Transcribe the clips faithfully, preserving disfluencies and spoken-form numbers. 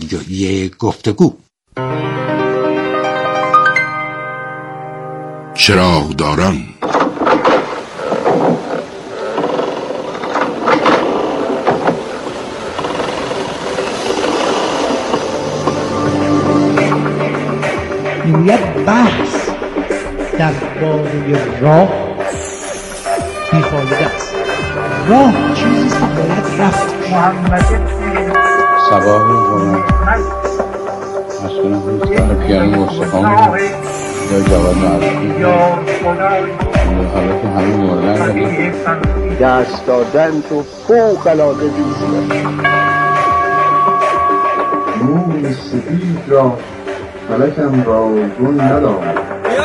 رادیویی گفتگو. چراغداران. میگوید بحث درباره راه بیفایده است. راه چیزی است که باید رفت. سبا رو مسئولم نیست برای پیانو مستقام یا جواد معرفی حالا که همه موردن دست دادن تو فوق العاده دوست موی سفید را فلکم را گل ندارد.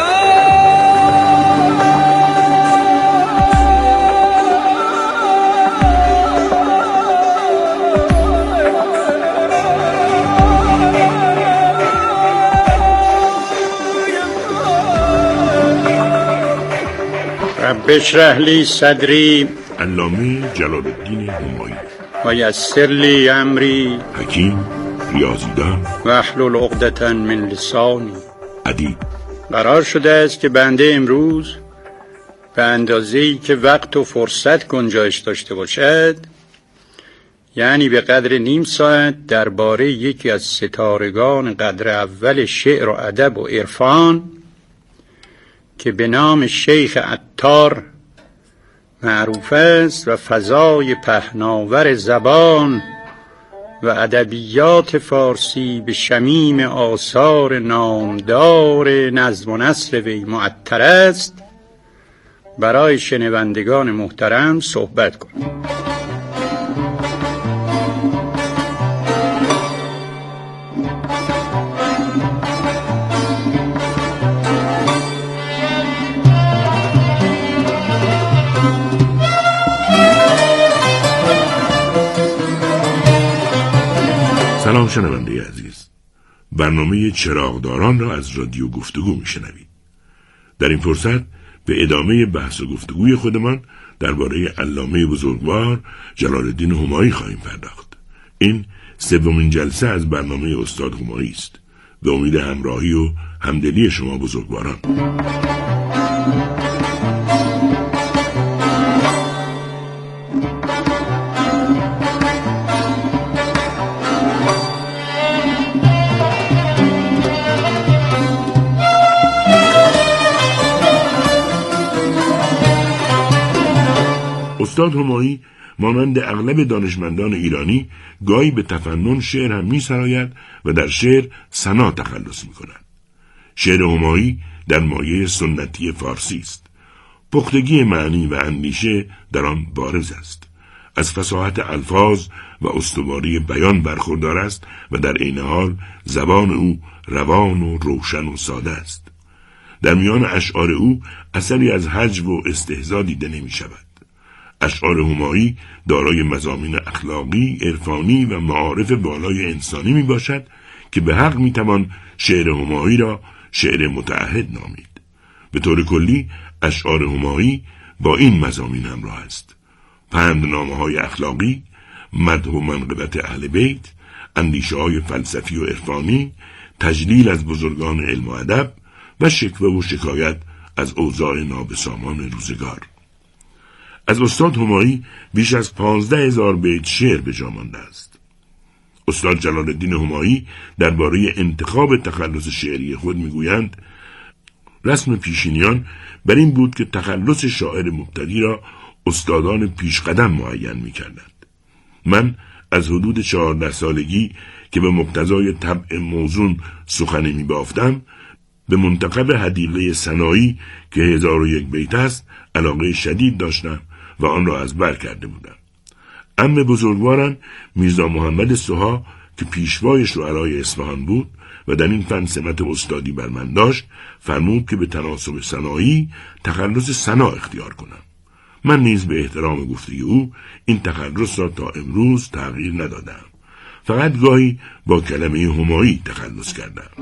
رب اشرح لی صدری. علامه جلال الدین همایی. و یسر لی امری. حکیم ریاضیدان. و احلل عقدة من لسانی. ادیب. قرار شده است که بنده امروز به اندازه‌ای که وقت و فرصت گنجایش داشته باشد، یعنی به قدر نیم ساعت، درباره یکی از ستارگان قدر اول شعر و ادب و عرفان که به نام شیخ عطار معروف است و فضای پهناور زبان و ادبیات فارسی به شمیم آثار نامدار نظم و نثر وی معطر است، برای شنوندگان محترم صحبت کنم. سلام شنونده عزیز، برنامه چراغداران را از رادیو گفتگو میشنوید. در این فرصت به ادامه بحث و گفتگوی خودمان درباره علامه بزرگوار جلال الدین همایی خواهیم پرداخت. این سومین جلسه از برنامه استاد همایی است. به امید همراهی و همدلی شما بزرگواران. استاد همایی مانند اغلب دانشمندان ایرانی گاهی به تفنن شعر هم می سراید و در شعر ثنا تخلص می کند. شعر همایی در مایه سنتی فارسی است. پختگی معنی و اندیشه در آن بارز است. از فصاحت الفاظ و استواری بیان برخوردار است و در عین حال زبان او روان و روشن و ساده است. در میان اشعار او اثری از هجو و استهزا دیده نمی شود. اشعار همایی دارای مضامین اخلاقی، عرفانی و معارف بالای انسانی می باشد که به حق می توان شعر همایی را شعر متعهد نامید. به طور کلی اشعار همایی با این مضامین همراه است: پندنامه های اخلاقی، مدح و منقبت اهل بیت، اندیشه های فلسفی و عرفانی، تجلیل از بزرگان علم و ادب و شکوه و شکایت از اوضاع نابسامان روزگار. از استاد همایی بیش از پانزده هزار بیت شعر به جا مانده است. استاد جلال الدین همایی درباره انتخاب تخلص شعری خود میگویند: رسم پیشینیان بر این بود که تخلص شاعر مبتدی را استادان پیشقدم معین میکردند. من از حدود چهارده سالگی که به مقتضای طبع موزون سخنی میبافتم، به منتخب حدیقه ثنایی که هزار و یک بیت است علاقه شدید داشتم و آن را از بر کرده بودم. عم بزرگوارم میرزا محمد سوها که پیشوای شعرای اصفهان بود و در این فن سمت استادی بر من داشت، فرمود که به تناسب ثنایی تخلص ثنا اختیار کنم. من نیز به احترام گفته او این تخلص را تا امروز تغییر ندادم. فقط گاهی با کلمه همایی تخلص کردم.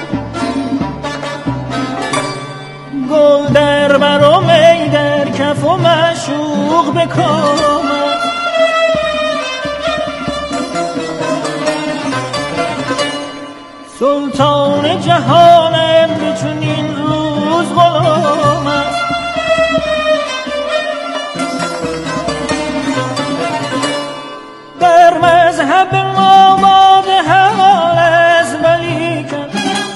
گل در بر و می در کف و تو معشوق بکامد. سلطان جهانم به چنین روز غلامد. در مذهب ما باد حلال از ولیکن،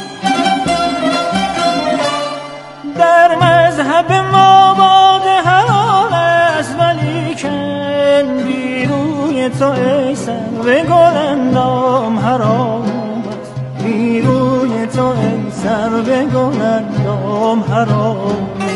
در مذهب ما باد حلال از ولیکن، بیروی تو ای سرو گلندام حرام است. بیروی تو ای سرو گلندام حرام است.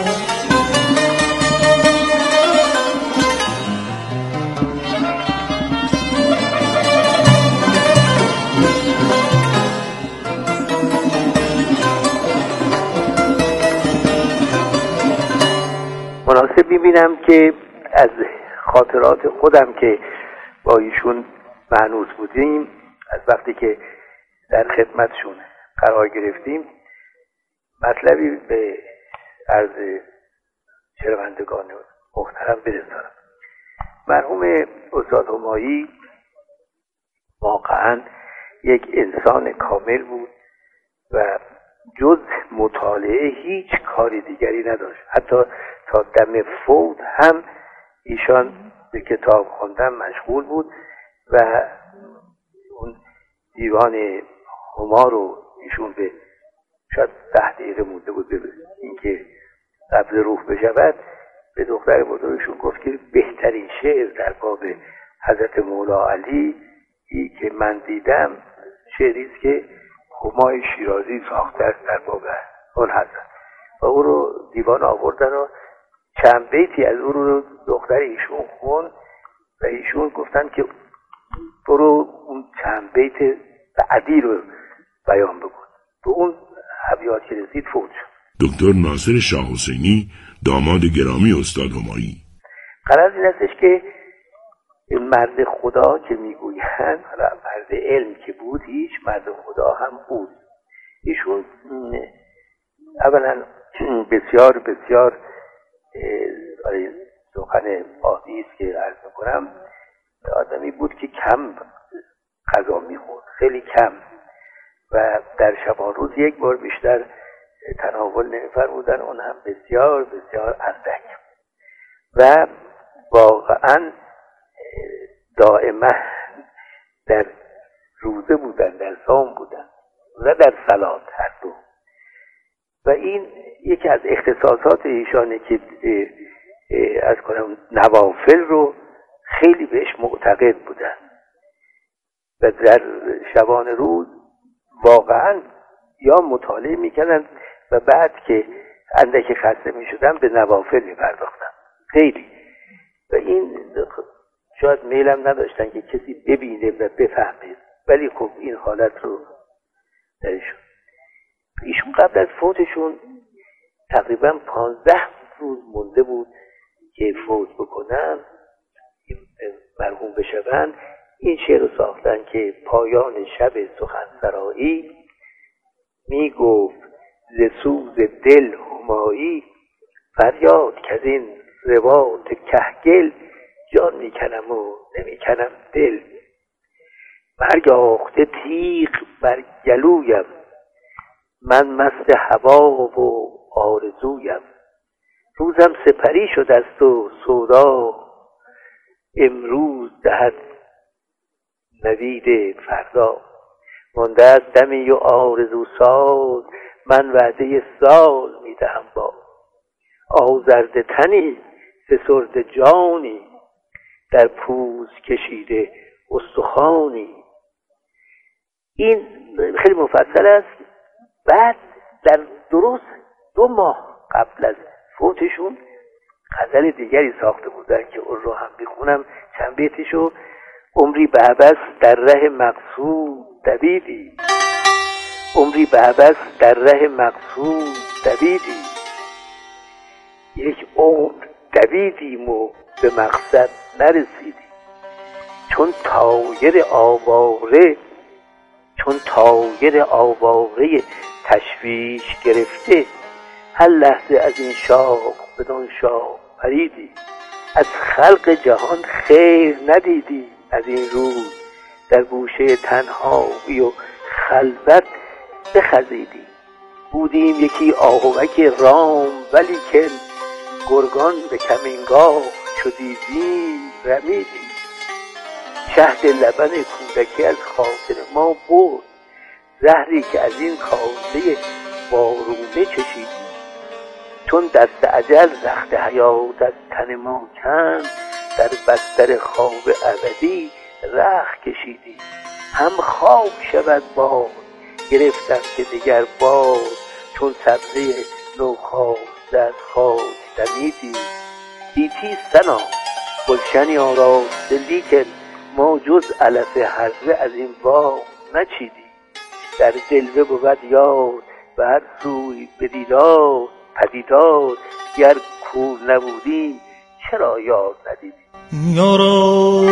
مناسب می‌بینم که از خاطرات خودم که با ایشون مانوس بودیم، از وقتی که در خدمتشون قرار گرفتیم، مطلبی به عرض شنوندگان محترم برسانم. مرحوم استاد همایی واقعا یک انسان کامل بود و جز مطالعه هیچ کاری دیگری نداشت. حتی تا دم فوت هم ایشان به کتاب خواندن مشغول بود و اون دیوان هما رو ایشون به شاید ده دقیقه مونده بود به اینکه قبض روح بشود، به دختر بزرگشون گفت که بهترین شعر در باب حضرت مولا علی ای که من دیدم شعری است که همای شیرازی ساخته است در باب اون حضرت، و او رو دیوان آوردن و چند بیتی از او رو دختر ایشون خون و ایشون گفتن که برو اون چند بیت بعدی رو بیان بکن. به اون ابیات که رسید فوت شد. دکتر ناصر شاه حسینی، داماد گرامی استاد همایی. قرار این استش که مرد خدا که میگویند، حالا مرد علم که بود، هیچ مرد خدا هم بود. ایشون اولا بسیار بسیار سخن عادی است که عرض میکنم، آدمی بود که کم غذا میخورد، خیلی کم، و در شبان روز یک بار بیشتر تناول نمی‌فرمودن، اون هم بسیار بسیار اندک، و واقعا دائما در روزه بودن، در صوم بودن و در صلات هر دو. و این یکی از اختصاصات ایشانه که از کنم نوافل رو خیلی بهش معتقد بودن و در شبان روز واقعا یا مطالعه میکردن و بعد که اندک خسته میشدن به نوافل میپرداختن خیلی. و این شاید میلم نداشتن که کسی ببینه و بفهمه، ولی خب این حالت رو درشون. ایشون قبل از فوتشون تقریبا پانزده روز مونده بود که فوت بکنن، مرحوم بشون. این شعر رو ساختن که پایان شب سخنسرایی میگفت ز سوز دل همایی، فریاد که از این روات کهگل، جان میکنم و نمیکنم دل. مرگ آخته تیغ بر گلویم، من مست هوا و آرزویم. روزم سپری شد است و سودا، امروز دهد نوید فردا. مانده از دمی و آرزو ساز، من وعده سال میدهم با. آزرده تنی فسرده جانی، در پوز کشیده استخوانی. این خیلی مفصل است. بعد در درست دو ماه قبل از فوتشون غزل دیگری ساخته بودن که اون رو هم بخونم چند بیتشو. عمری به عبث در ره مقصود دویدی، عمری به عبث در ره مقصود دویدی. یک عمر دویدیم و به مقصد نرسیدیم. چون طایر آواره، چون طایر آواره تشویش گرفته، هر لحظه از این شاخ بدان شاخ آفریدی. از خلق جهان خیر ندیدی از این روز، در گوشه تنهایی و خلوت بخزیدی. بودیم یکی آهوک رام ولیکن، گرگان به کمینگاه چو دیدیم رمیدیم. شهد لبن کودکی از خاطر ما برد، زهری که از این کاسه وارونه چشیدیم. چون دست اجل رخت حیات از تن ما کند، در بستر خواب ابدی رخت کشیدیم. هم خواب شود باد گرفتم که دیگر باد، چون سبزه نوخاسته از خاک دمیدیم. گیتی سنا گلشنی آراسته لیکن، ما جز علف هرزه از این باغ نچیدیم. در جلوه بود یار و هر سوی به دیدار پدیدار، گر کور نبودیم چرا یار ندیدیم. یارا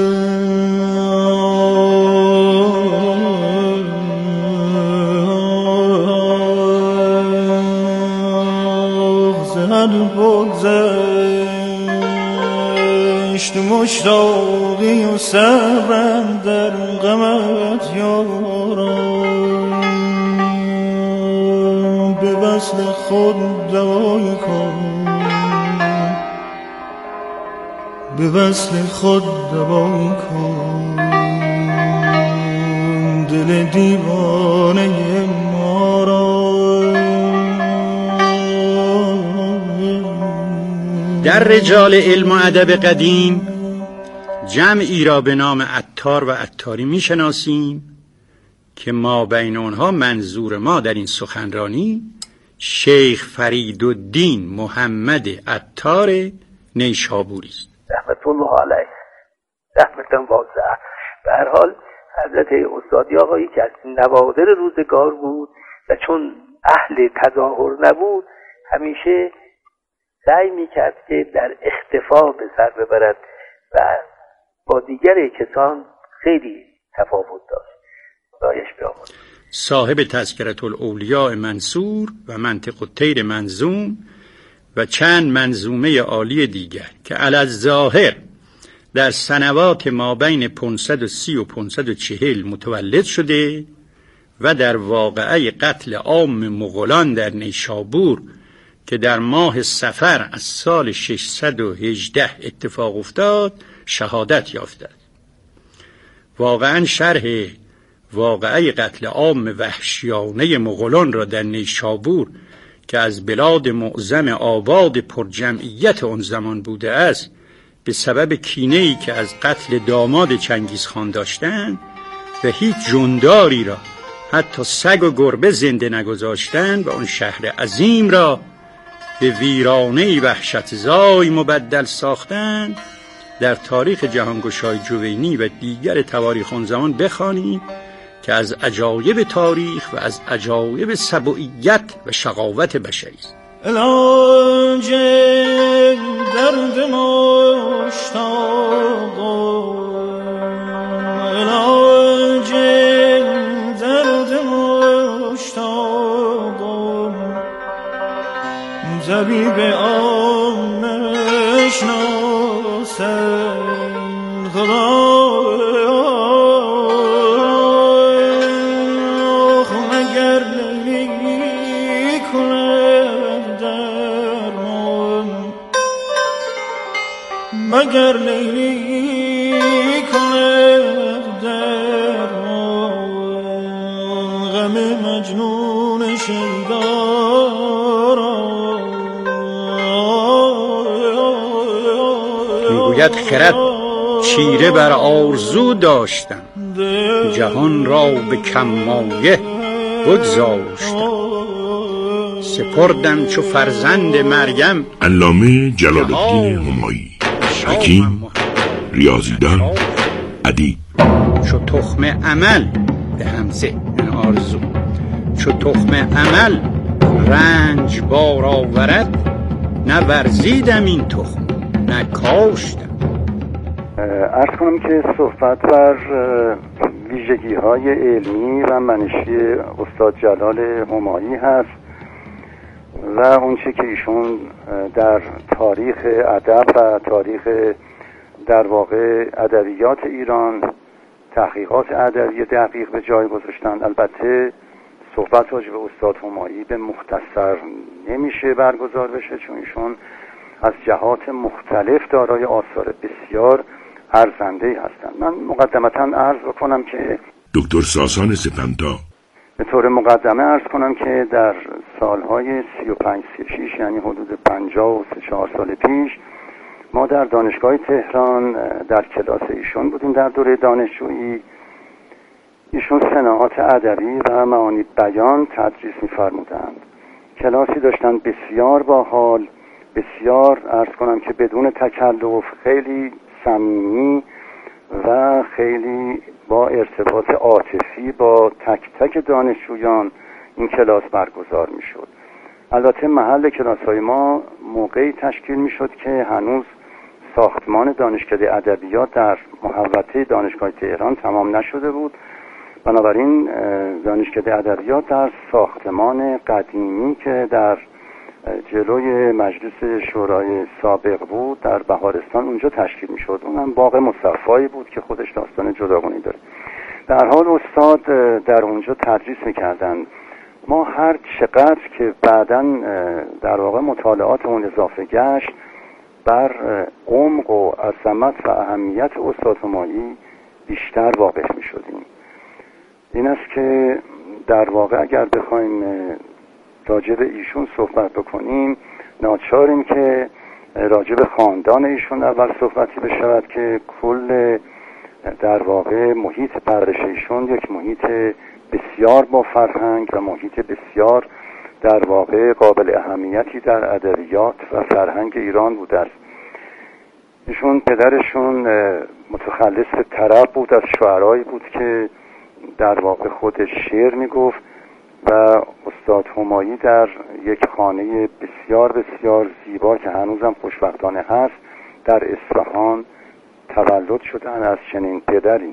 زهر بگذشت مشتاقی و صبرم در غمت یارا، به وصل خود دوای کن، به وصل خود دوای کن، دل دیوانه ما را. در رجال علم و ادب قدیم جمعی را به نام عطار و عطاری میشناسیم که ما بین آنها منظور ما در این سخنرانی شیخ فریدالدین محمد عطار نیشابوری است. رحمت الله علیه، رحمتاً واسعه. به هر حال حضرت استادی آقایی که از نوادر روزگار بود و چون اهل تظاهر نبود، همیشه سعی میکرد که در اختفا به سر ببرد و با دیگر کسان خیلی تفاوت داشت. خدایش بیامرزه. صاحب تذکرة الاولیاء منصور و منطق الطیر منظوم و چند منظومه عالی دیگر که علی الظاهر در سنوات ما بین پانصد و سی و پانصد و چهل متولد شده و در واقعه قتل عام مغولان در نیشابور که در ماه صفر از سال ششصد و هجده اتفاق افتاد شهادت یافته. واقعا شرح واقعه قتل عام وحشیانه مغولان را در نیشابور که از بلاد معظم آباد پر جمعیت آن زمان بوده است به سبب کینه‌ای که از قتل داماد چنگیزخان داشتند و هیچ جنداری را حتی سگ و گربه زنده نگذاشتند و آن شهر عظیم را به ویرانه‌ای وحشتزای مبدل ساختند، در تاریخ جهانگشای جوینی و دیگر تواریخ آن زمان بخوانید که از عجایب تاریخ و از عجایب سبوعیت و شقاوت بشری است. علاج درد مشتاقم، علاج درد مشتاقم، طبیب عام شناسم خدا. مگر لیلی کند در غم مجنون شیدا را. میگوید خرد چیره بر آرزو داشتم، جهان را به کمایه بگذاشتم، سپردم چو فرزند مریم. علامه جلال الدین همایی، حکیم، ریاضیدان، ادیب. چو تخم عمل به همزه این آرزو، چو تخم عمل رنج بار آورد، نه ورزیدم این تخم نه کاشتم. عرض کنم که صحبت بر ویژگی های علمی و منشی استاد جلال همایی هست. و اونچه که ایشون در تاریخ ادب و تاریخ در واقع ادبیات ایران تحقیقات ادبی دقیق به جای گذاشتن. البته صحبت راجع به استاد همایی به مختصر نمیشه برگزار بشه، چون ایشون از جهات مختلف دارای آثار بسیار ارزنده هستند. من مقدمتا عرض بکنم که دکتر ساسان سپنتا به طور مقدمه عرض کنم که در سالهای سی و پنج سی و شش، یعنی حدود پنجاه و سه چهار سال پیش، ما در دانشگاه تهران در کلاس ایشون بودیم در دوره دانشجویی. ایشون صناعات ادبی و معانی بیان تدریس می‌فرمودند. کلاسی داشتن بسیار باحال، بسیار عرض کنم که بدون تکلف، خیلی صمیمی و خیلی با ارتباط عاطفی با تک تک دانشجویان این کلاس برگزار می‌شد. البته محل کلاس‌های ما موقعی تشکیل می‌شد که هنوز ساختمان دانشکده ادبیات در محوطه دانشگاه تهران تمام نشده بود. بنابراین دانشکده ادبیات در ساختمان قدیمی که در جلوی مجلس شورای سابق بود در بهارستان اونجا تشکیل می‌شد. اونم باغ مصفایی بود که خودش داستان جداگانه‌ای داره. در حال استاد در اونجا تدریس می‌کردن. ما هر چقدر که بعداً در واقع مطالعات اون اضافه گشت بر عمق و عظمت و اهمیت استاد همایی بیشتر واقف می‌شدیم. این است که در واقع اگر بخوایم راجع به ایشون صحبت بکنیم ناچاریم که راجع به خاندان ایشون اول صحبتی بشود که کل در واقع محیط پرورش ایشون یک محیط بسیار با فرهنگ و محیط بسیار در واقع قابل اهمیتی در ادبیات و فرهنگ ایران بوده است. ایشون پدرشون متخلص طرب بود، از شاعرایی بود که در واقع خودش شعر میگفت و استاد همایی در یک خانه بسیار بسیار زیبا که هنوزم خوشبختانه هست در اصفهان تولد شدن از چنین پدری.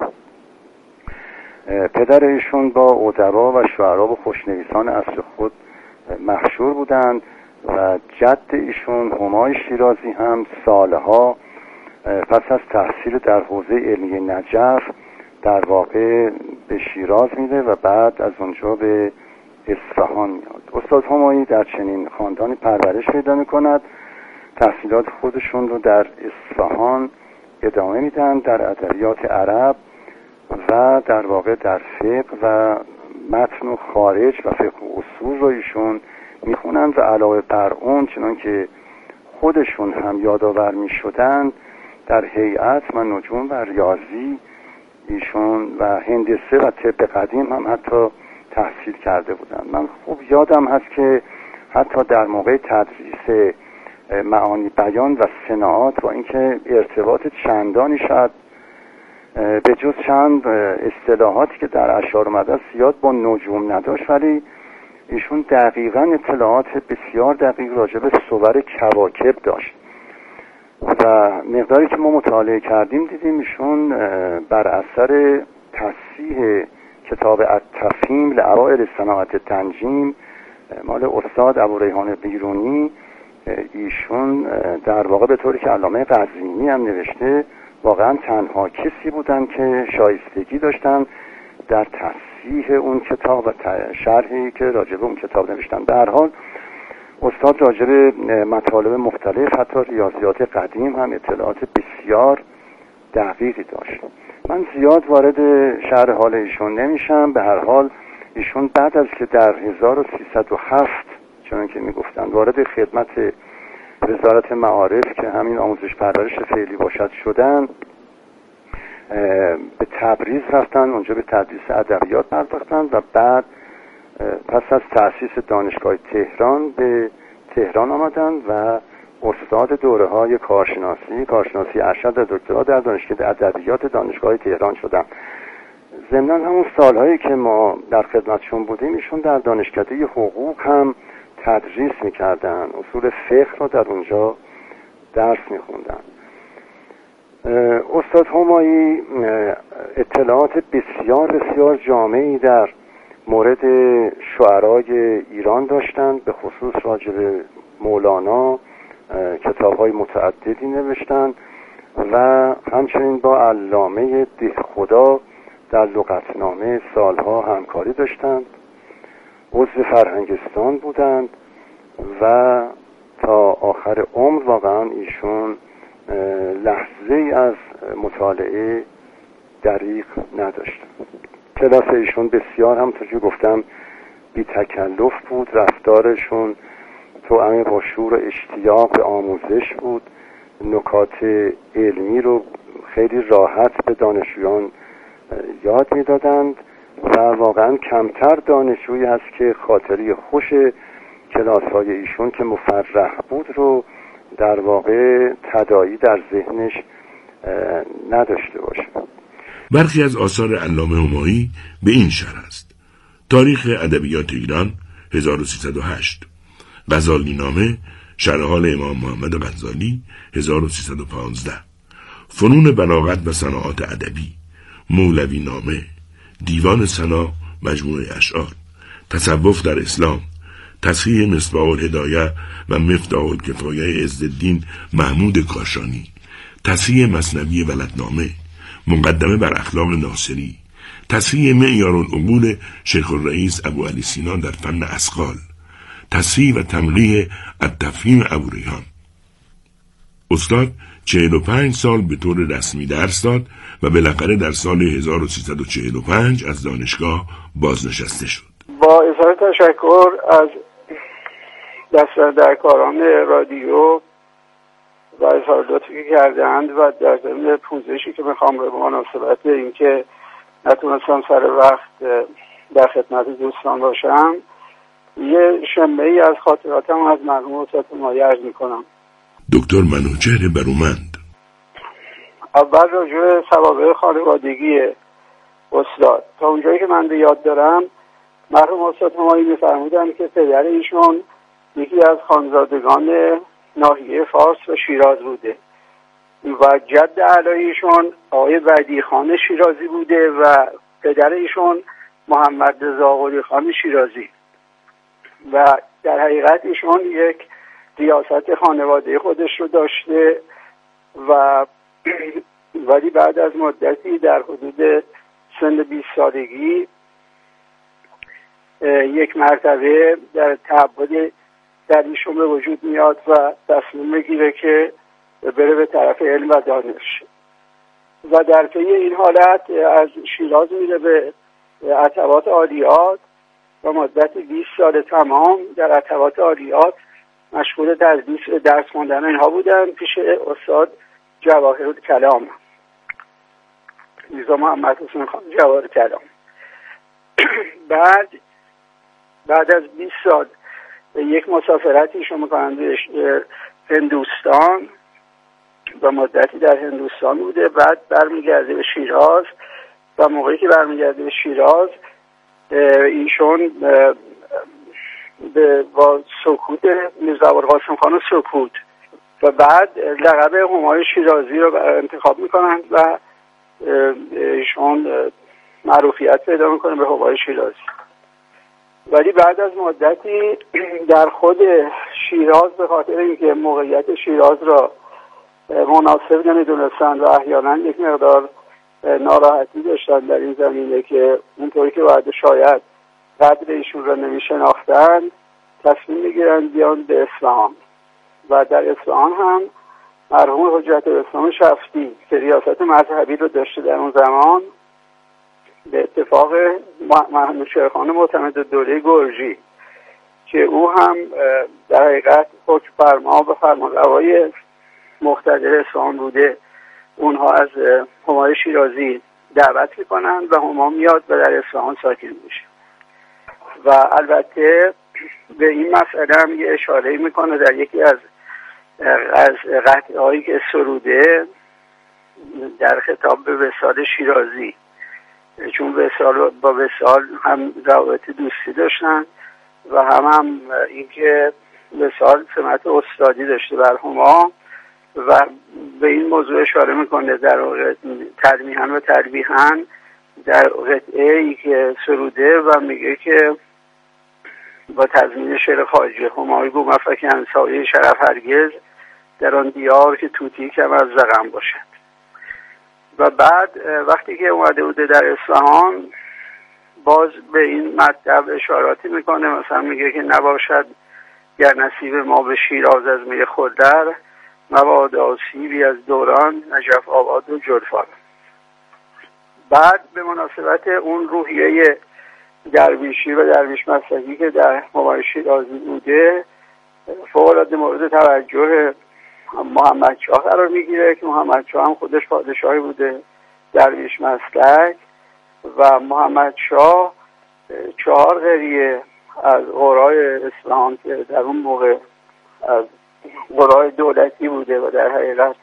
پدر ایشون با ادبا و شعرا و خوشنویسان اصل خود مشهور بودند و جد ایشون همای شیرازی هم سالها پس از تحصیل در حوزه علمی نجف در واقع به شیراز میره و بعد از اونجا به اصفهان میاد. استاد همایی در چنین خاندانی پرورش پیدا میکند. تحصیلات خودشون رو در اصفهان ادامه میدن در ادبیات عرب و در واقع در فقه و متن و خارج و فقه و اصول رو ایشون میخونن و علاوه بر اون چنان که خودشون هم یادآور میشدن در هیئت و نجوم و ریاضی ایشون و هندسه و طب قدیم هم حتی تحصیل کرده بودن. من خوب یادم هست که حتی در موقع تدریس معانی بیان و صناعات با اینکه ارتباط چندانی شاید به جز چند اصطلاحاتی که در اشعار اومده است زیاد با نجوم نداشت، ولی ایشون دقیقاً اطلاعات بسیار دقیق راجع به صور کواکب داشت و مقداری که ما مطالعه کردیم دیدیم ایشون بر اثر تصحیح کتاب التفهیم لأوائل صناعت تنجیم مال استاد ابوریحان بیرونی ایشون در واقع به طوری که علامه قزوینی هم نوشته واقعا تنها کسی بودن که شایستگی داشتن در تصحیح اون کتاب و شرحی که راجع به اون کتاب نوشتن. در هر حال استاد راجع به مطالب مختلف حتی ریاضیات قدیم هم اطلاعات بسیار دقیقی داشت. من زیاد وارد شرح حال ایشون نمیشم. به هر حال ایشون بعد از که در هزار و سیصد و هفت چون که میگفتن وارد خدمت وزارت معارف که همین آموزش پرورش فعلی باشد شدن به تبریز رفتن، اونجا به تدریس ادبیات پرداختن و بعد پس از تأسیس دانشگاه تهران به تهران آمدن و استاد دوره های کارشناسی کارشناسی ارشد و دکترا در دانشکده ادبیات دانشگاه تهران شدن. ضمناً همون سالهایی که ما در خدمتشون بودیم ایشون در دانشکده حقوق هم تدریس میکردن، اصول فقه رو در اونجا درس میخوندن. استاد همایی اطلاعات بسیار بسیار جامعی در مورد شعرای ایران داشتند، به خصوص راجع به مولانا کتاب‌های متعددی نوشتند و همچنین با علامه دهخدا در لغتنامه سالها همکاری داشتند. عضو فرهنگستان بودند و تا آخر عمر واقعا ایشون لحظه ای از مطالعه دریغ نداشتند. کلاس ایشون بسیار همونطور که گفتم بی تکلف بود، رفتارشون توأم با شور و اشتیاق به آموزش بود، نکات علمی رو خیلی راحت به دانشجویان یاد میدادند و واقعا کمتر دانشجویی هست که خاطری خوش کلاس های ایشون که مفرح بود رو در واقع تداعی در ذهنش نداشته باشه. برخی از آثار علامه همایی به این شرح است: تاریخ ادبیات ایران هزار و سیصد و هشت، غزالی نامه شرح حال امام محمد غزالی هزار و سیصد و پانزده، فنون بلاغت و صناعات ادبی، مولوی نامه، دیوان ثنا مجموعه اشعار، تصوف در اسلام، تصحیح مصباح الهدایه و مفتاح الکفایه عزالدین محمود کاشانی، تصحیح مثنوی ولدنامه، مقدمه بر اخلاق ناصری، تصحیح معیار العقول شیخ الرئیس ابو علی سینا در فن اثقال، تصحیح و تنقیح التفهیم ابو ریحان. استاد چهل و پنج سال به طور رسمی درس داد و بالاخره در سال هزار و سیصد و چهل و پنج از دانشگاه بازنشسته شد. با اظهار تشکر از دستاندرکاران رادیو و اظهار لطفی که کردند و در ضمن پوزشی که میخوام به مناسبت اینکه نتونستم سر وقت در خدمت دوستان باشم، یه شمه ای از خاطراتم از مرحوم استاد همایی عرض میکنم. دکتر منوچهر برومند. اول راجع به سوابق خانوادگی استاد، تا اونجایی که من به یاد دارم مرحوم استاد همایی میفرمودن که پدر ایشون یکی از خانزادگان ناحیه فارس و شیراز بوده و جد اعلای ایشون آقای بدیع خان شیرازی بوده و پدر ایشون محمد رضا قلی خان شیرازی و در حقیقت ایشون یک ریاست خانواده خودش رو داشته و ولی بعد از مدتی در حدود سن بیست سالگی یک مرتبه در تعبد در ایشون به وجود میاد و تصمیم میگیره که بره به طرف علم و دانش و در طی این حالت از شیراز میره به عتبات عالیات و مدت بیست سال تمام در عتبات عالیات مشغول تدریس درس خوندن اینها بودن پیش استاد جواهرالکلام میرزا محمد حسین خان جواهرالکلام. بعد بعد از بیست سال یک مسافرتی ایشون میکنن به هندوستان و مدتی در هندوستان بوده. بعد برمیگرده به شیراز و موقعی که برمیگرده به شیراز ایشون به با سکوت میرزا ابوالقاسم خان سکوت و بعد لقب همای شیرازی رو انتخاب میکنن و ایشون معروفیت پیدا میکنه به همای شیرازی. ولی بعد از مدتی در خود شیراز به خاطر اینکه موقعیت شیراز را مناسب نمیدونستن و احیانا یک مقدار ناراحتی داشتن در این زمینه که اونطوری که باید شاید قدر ایشون را نمیشناختن، تصمیم میگیرن بیان به اصفهان و در اصفهان هم مرحوم حجت الاسلام شفتی که ریاست مذهبی رو داشته در اون زمان به اتفاق منوچهرخان معتمد دوله گرجی که او هم در حقیقت حکم فرما و فرمانروای مقتدر اصفهان بوده، اونها از همای شیرازی دعوت میکنن و هما میاد و در اصفهان ساکن میشه و البته به این مسئله هم یه اشاره میکنه در یکی از از قطعه هایی که سروده در خطاب به وصال شیرازی، چون وصال با وصال هم روابط دوستی داشتن و هم هم اینکه وصال سمت استادی داشته بر هما و به این موضوع اشاره میکنه در واقع تلمیحاً و تلویحاً در قطعه ای که سروده و میگه که با تضمین شعر خواجه همایی گو مفکن سایه شرف هرگز در آن دیار که توتی کم از زغم باشد. و بعد وقتی که اومده بوده در اصفهان باز به این مطلب اشاراتی میکنه، مثلا میگه که نباشد گر نصیب ما به شیراز از می خودر، مباد آسیبی از دوران نجف آباد و جلفان. بعد به مناسبت اون روحیه درویشی و درویش مسلکی که در همای شیرازی بوده فوق‌العاده مورد توجه محمد شاه قرار میگیره که محمد شاه هم خودش پادشاهی بوده درویش مسلک و محمد شاه چهار قریه از قرای اصفهان که در اون موقع از قرای دولتی بوده و در حقیقت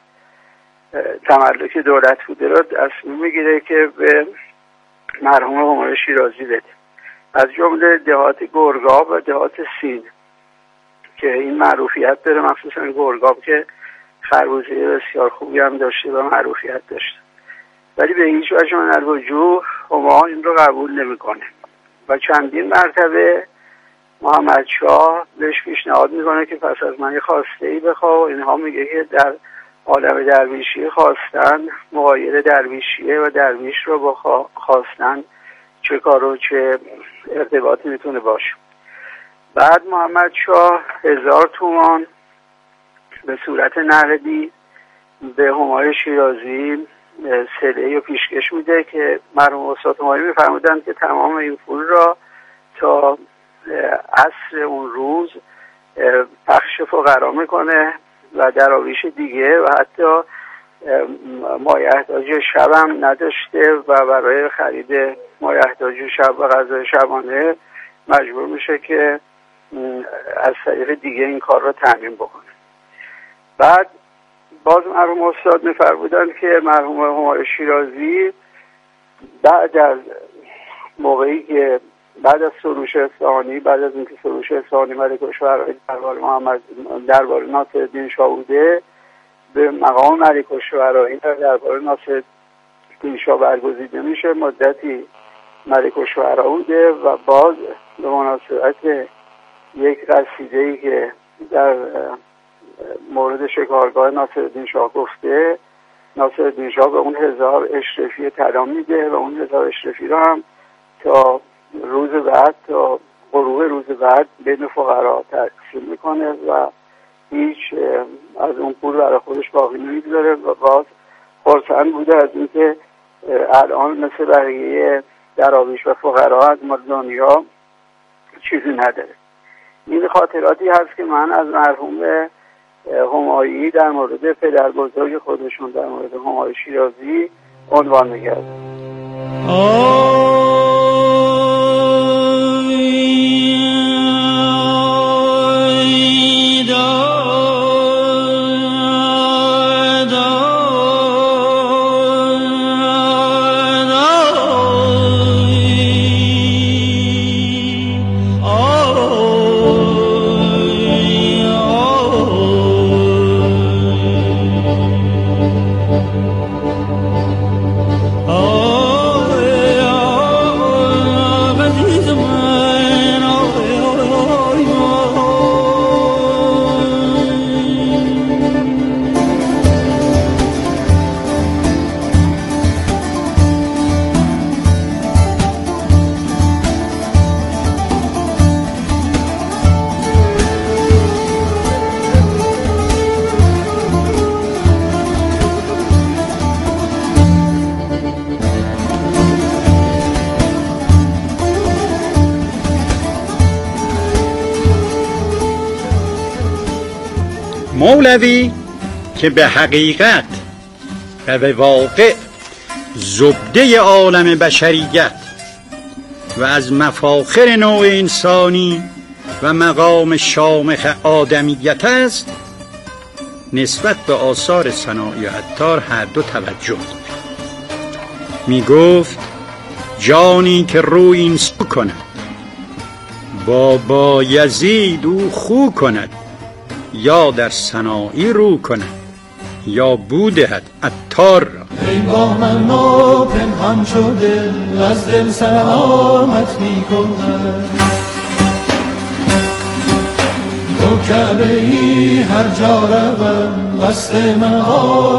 تملک دولت بوده را تصمیم میگیره که به مرحوم همای شیرازی بده، از جمله دهات گرگاب و دهات سین که این معروفیت داره، مخصوصا گرگاب که خربوزه بسیار خوبی هم داشته و معروفیت داشته، ولی به هیچ وجه من الوجوه هما این رو قبول نمیکنه و چندین مرتبه محمد شاه بهش پیشنهاد میکنه که پس از من یه خواسته ای بخواه. اینها میگه که در عالم درویشی خواستن مغایر درویشیه و درویش رو با خواستن چه کار و چه ارتباطی میتونه باشه. بعد محمد شاه هزار تومان به صورت نقدی به همای شیرازی سلعی و پیشکش میده که مرحوم استاد همایی میفرمودن که تمام این پول را تا عصر اون روز پخش فقرا میکنه و دراویش دیگه و حتی مایحتاج شب هم نداشته و برای خرید مایحتاج شب و غذای شبانه مجبور میشه که از طریق دیگه این کار را تامین بکنه. بعد باز مرحوم استاد میفرمودن که مرحوم همای شیرازی بعد از موقعی که بعد از سروش اصفهانی بعد از اینکه سروش اصفهانی ملک‌الشعرا دربار محمد دربار ناصرالدین شاه بوده به مقام ملک‌الشعرا این دربار ناصرالدین شاه برگزیده میشه، مدتی ملک‌الشعرا بوده و باز به مناسبت یک قصیده‌ای که در مورد شکارگاه ناصرالدین شاه گفته، ناصرالدین شاه به اون هزار اشرفی طلا میده و اون هزار اشرفی رو هم تا روز بعد تا غروب روز بعد بین فقرا تقسیم میکنه و هیچ از اون پول برای خودش باقی نمیگذاره و باز خرسند بوده از اینکه الان مثل بقیه دراویش و فقرا از مال دنیا چیزی نداره. این خاطراتی هست که من از مرحوم همایی در مورد پدر بزرگ خودشون در مورد همای شیرازی عنوان می‌کردم. مولوی که به حقیقت و به واقع زبده عالم بشریت و از مفاخر نوع انسانی و مقام شامخ آدمیت است، نسبت به آثار سنایی و عطار هر دو توجه می گفت جانی که روی این سو کند با بایزید او خو کند یا در سنایی رو کند یا بودهت عطار را. ای با من ما پنهان شده از دل سلامت می کنم، تو کعبه ای هر جا روم قصد من